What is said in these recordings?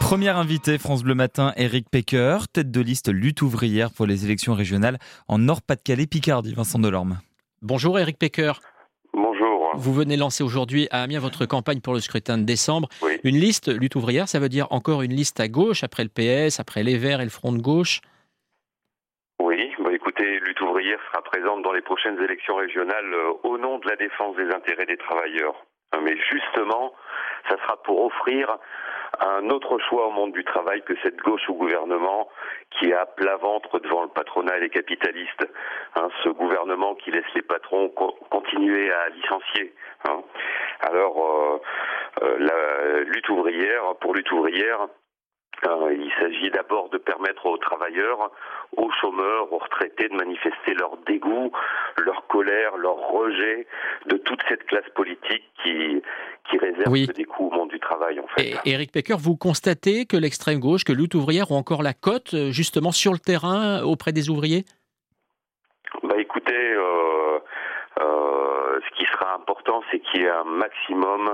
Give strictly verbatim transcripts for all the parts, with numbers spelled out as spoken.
Premier invité, France Bleu Matin, Éric Pecker, tête de liste lutte ouvrière pour les élections régionales en Nord-Pas-de-Calais-Picardie. Vincent Delorme. Bonjour Éric Pecker. Bonjour. Vous venez lancer aujourd'hui à Amiens votre campagne pour le scrutin de décembre. Oui. Une liste lutte ouvrière, ça veut dire encore une liste à gauche après le P S, après les Verts et le Front de gauche. Oui, bah écoutez, lutte ouvrière sera présente dans les prochaines élections régionales euh, au nom de la défense des intérêts des travailleurs. Mais justement, ça sera pour offrir un autre choix au monde du travail que cette gauche au gouvernement qui a plat ventre devant le patronat et les capitalistes. Hein, ce gouvernement qui laisse les patrons co- continuer à licencier. Hein. Alors, euh, euh, la lutte ouvrière, pour lutte ouvrière, Euh, il s'agit d'abord de permettre aux travailleurs, aux chômeurs, aux retraités de manifester leur dégoût, leur colère, leur rejet de toute cette classe politique qui, qui réserve Oui. des coups au monde du travail, en fait. Et Éric Pecker, vous constatez que l'extrême gauche, que lutte ouvrière ont encore la cote justement sur le terrain auprès des ouvriers ? Bah écoutez, euh, euh, ce qui sera important, c'est qu'il y ait un maximum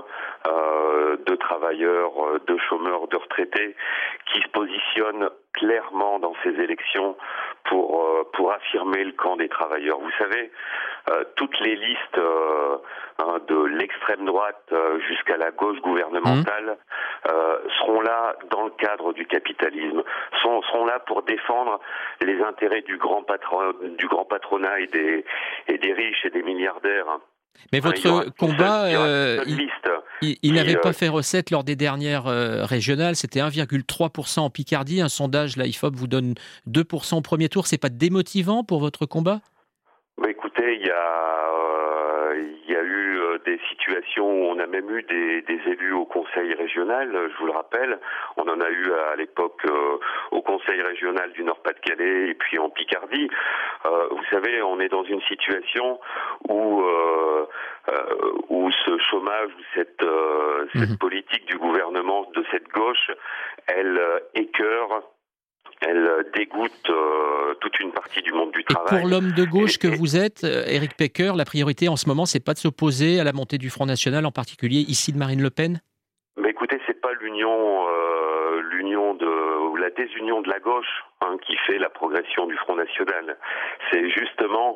euh, de travailleurs, de chômeurs, de retraités qui se positionnent clairement dans ces élections pour euh, pour affirmer le camp des travailleurs. Vous savez, euh, toutes les listes euh, hein, de l'extrême droite euh, jusqu'à la gauche gouvernementale euh, seront là dans le cadre du capitalisme, sont, seront là pour défendre les intérêts du grand patron, du grand patronat et des et des riches et des milliardaires. Mais Hein, il y votre aura une combat, seule- il y aura une euh, seule il, liste. il- il qui, n'avait euh, pas fait recette lors des dernières euh, régionales. C'était un virgule trois pour cent en Picardie. Un sondage, la I F O P, vous donne deux pour cent au premier tour. C'est pas démotivant pour votre combat ? Bah écoutez, il y a, euh, il y a eu euh, des situations où on a même eu des, des élus au conseil régional, je vous le rappelle. On en a eu à l'époque euh, au conseil régional du Nord-Pas-de-Calais et puis en Picardie. Euh, vous savez, on est dans une situation où euh, euh, où ce chômage, où cette, euh, cette Mhm. politique du gouvernement de cette gauche, elle euh, écœure, elle euh, dégoûte euh, toute une partie du monde du Et travail. pour l'homme de gauche Et- que et- vous êtes, euh, Éric Pecker, la priorité en ce moment, c'est pas de s'opposer à la montée du Front National, en particulier ici de Marine Le Pen ? Mais écoutez, c'est pas l'union, euh, l'union de ou la désunion de la gauche hein, qui fait la progression du Front National. C'est justement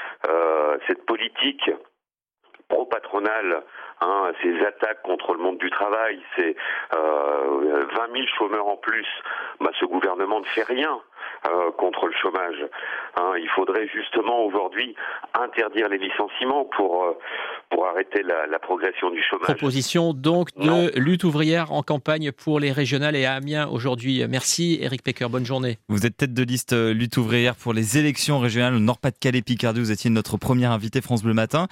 euh, cette politique pro-patronale, hein, ces attaques contre le monde du travail, c'est euh, vingt mille chômeurs en plus. Bah, ce gouvernement ne fait rien euh, contre le chômage. Hein, il faudrait justement aujourd'hui interdire les licenciements pour euh, pour arrêter la, la progression du chômage. Proposition donc de Non. lutte ouvrière en campagne pour les régionales et à Amiens aujourd'hui. Merci Éric Pecker, bonne journée. Vous êtes tête de liste lutte ouvrière pour les élections régionales au Nord-Pas-de-Calais-Picardie. Vous étiez notre premier invité France Bleu Matin.